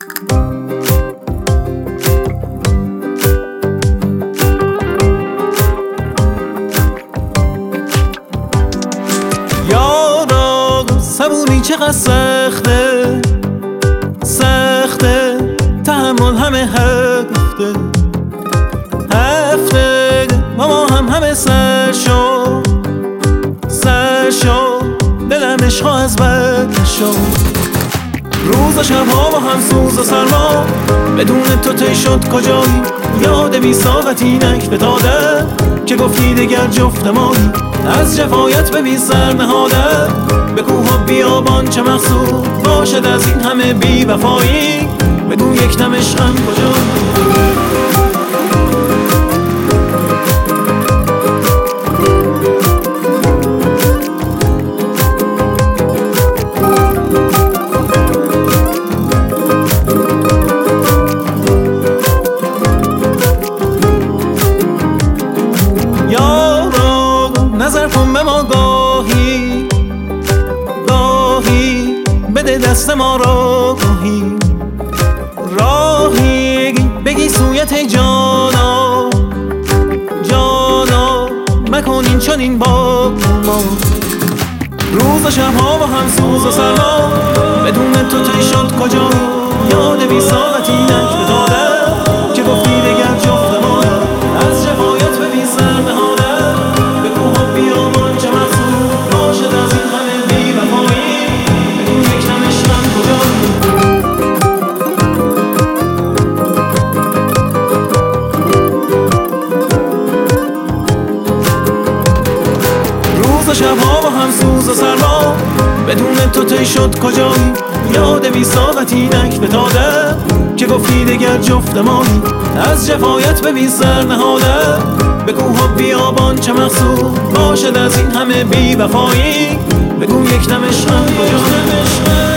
یارا صبوری چقدر سخته سخته، تحمل همه هفته هفته، با ما همه سر شو دلم عشقا از بد نشو. روز و شبها با هم سوز و سرما، بدون تو تی شد کجایی؟ یاد بی ساقتی نک بتاده که گفتی دگر جفت مایی. از جفایت به بی سر نهاده، به کوه و بیابان چه مقصود باشد از این همه بی وفایی؟ بگو یک دم عشقم کجایی؟ نظر کن به ما گاهی بده دست ما را راهی بگی سویت جانا مکن این چنین با ما. روز و شبها با هم سوز و سرما، بدون تو تی شد کجا؟ یاد بی ساقتی نک بتاده که گفتی دگر جفت ما. از جفایت به بی سر نهاده، به کوه و بیابان چه مقصود باشد از این همه بی وفایی؟ بگو یک دم عشقم کجایی؟ روز و شبها با هم سوز و سرما، بدون تو تی شد کجایی؟ یاد بی ساقتی نک بتاده که گفتی دگر جفت مایی. از جفایت به بی سر نهاده، به کوه و بیابان چه مقصود باشد از این همه بی وفایی؟ بگو یک دم عشقم کجایی؟